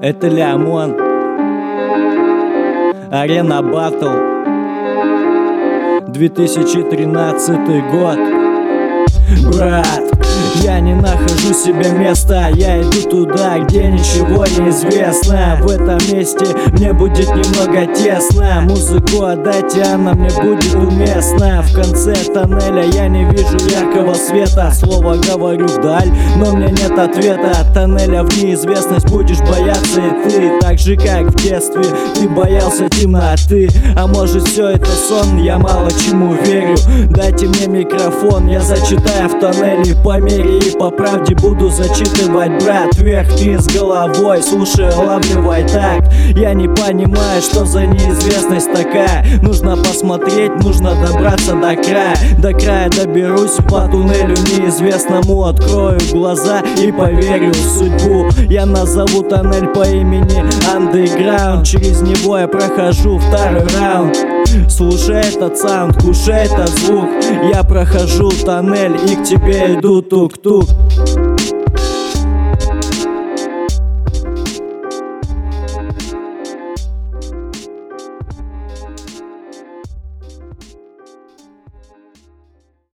Это Лямон, Арена Баттл, 2013 год. Брат, я не нахожу себе места, я иду туда, где ничего не известно. В этом месте мне будет немного тесно. Музыку отдайте, она мне будет уместна. В конце тоннеля я не вижу яркого света. Слово говорю вдаль, но мне нет ответа. От тоннеля в неизвестность будешь бояться и ты. Так же как в детстве ты боялся темноты. А может все это сон, я мало чему верю. Дайте мне микрофон, я зачитаю в тоннеле по мере и по правде буду зачитывать, брат. Вверх-вниз головой, слушай, улавливай так. Я не понимаю, что за неизвестность такая. Нужно посмотреть, нужно добраться до края. До края доберусь по туннелю неизвестному. Открою глаза и поверю в судьбу. Я назову тоннель по имени Underground. Через него я прохожу второй раунд. Слушай этот саунд, кушай этот звук. Я прохожу тоннель и к тебе иду тук-тук.